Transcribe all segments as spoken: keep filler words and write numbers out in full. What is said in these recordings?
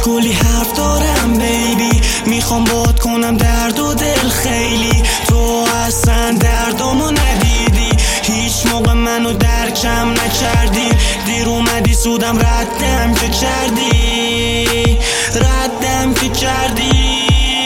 کلی حرف دارم بیبی، میخوام باد کنم درد و دل خیلی. تو اصلا دردامو ندیدی، هیچ موقع منو درکم نکردی. دیر اومدی سودم ردم که کردی، ردم که کردی.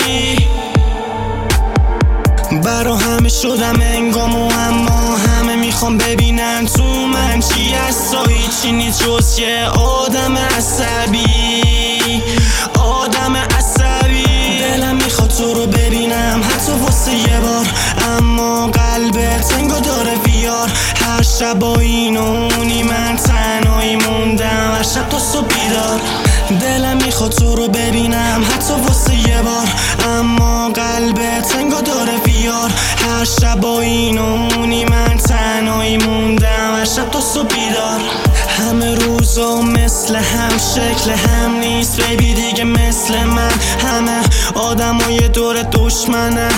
برا همه شدم انگامو، اما همه میخوام ببینن تو من چی هست. هیچی نیست جز یه آدم عصبی، آدم عصبی. دلم میخواد تو رو ببینم حتی واسه یه بار، اما قلبت انگار داره ویار. هر شب با این و اونی من تنهایی موندم، هر شب تا صبح بیدار. دلم میخواد تو رو ببینم حتی واسه یه بار، اما قلبت انگار داره ویار. هر شب با این و اونی من تنهایی موندم، هر شب تا صبح بیدار. همه روزا مثل هم، شکل هم نیست بیبی دیگه مثل من. همه آدمای دور دشمنن،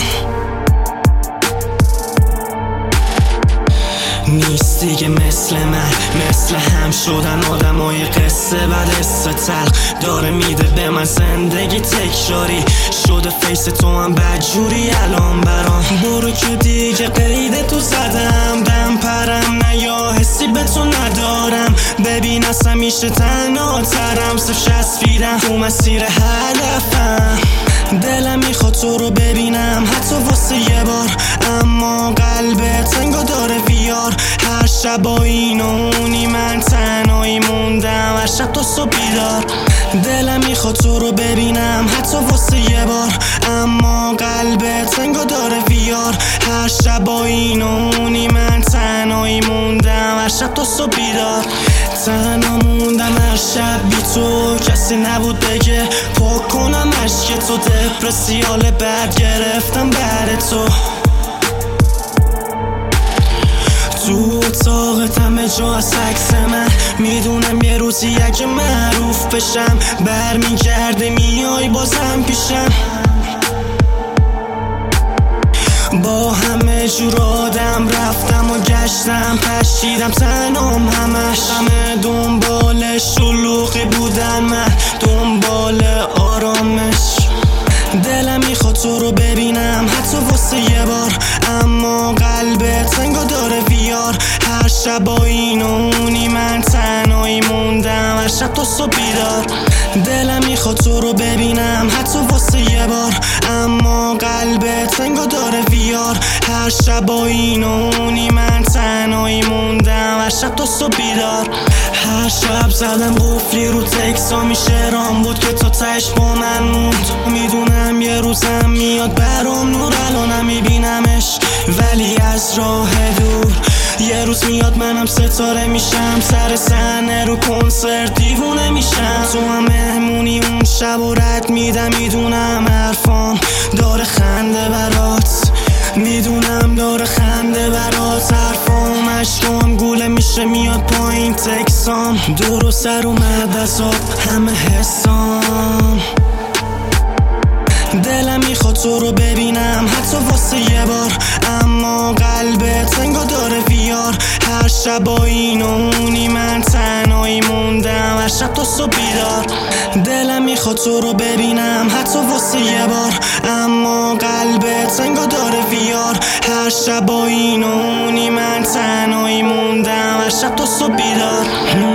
نیست دیگه مثل من. مثل هم شدن آدمای قصه بعد استتل، داره میده به من زندگی تکراری. شده فیس تو هم بدجوری الان برام. برو که دیگه قید تو زدم، دم پرم نه یا حسی به تو ندارم. ببین اصلا میشه تنها ترم، صرف شسفیدم تو مسیر هدفم. دلم میخواد تو رو ببینم حتی واسه یه بار، اما قلبت انگار داره ویار. هر شب با این و اونی من تنهایی موندم، هر شب تا صبح بیدار. دلم میخواد تو رو ببینم حتی واسه یه بار، اما قلبت انگار داره ویار. هر شب با این و اونی من تنهایی موندم، هر شب تا صبح بیدار. تنها موندم هر شب بی تو، کسی نبود بگه پاک کنم عشق تو. دپرسیال بد گرفتم بعد تو، تو اتاقت همه جا از عکس من. میدونم یه روزی اگه معروف بشم، برمیگرده میای بازم پیشم. با همه جور آدم رفتم و گشتم، پشیدم تنام همش. همه دنبال شلوغی بودن، من دنبال آرامش. دلم میخواد تو رو ببینم حتی واسه یه بار، اما قلبت انگار داره ویار. هر شب با این و اونی من تنهایی موندم، هر شب تا صبح بیدار. دلم میخواد تو رو ببینم حتی واسه یه بار، اما قلبت انگار داره ویار. هر شب با این و اونی من تنهایی موندم، هر شب تا صبح بیدار. هر شب زدم قفلی رو تکسا، میشه رام بود که تا تش با من موند. میدونم یه روزم میاد برام نور، الانم میبینمش ولی از راه دور. یه روز میاد منم ستاره میشم، سر صحنه رو کنسرت دیوونه میشم. تو هم مهمونی اون شب و رد میدم، میدونم حرفام داره خنده برات، میدونم داره خنده برات. حرفام عشقام گوله میشه میاد پایین تکسام، دور و سر اومد از آب همه حسام. دلم میخواد تو رو ببینم حتی واسه یه بار، اما قلبت انگار داره ویار. هر شب با این و اونی من تنهایی موندم، هر شب تا صبح بیدار. دلم میخواد تو رو ببینم حتی واسه یه بار، اما قلبت انگار داره ویار. هر شب با این و اونی من تنهایی موندم، هر شب تا صبح بیدار.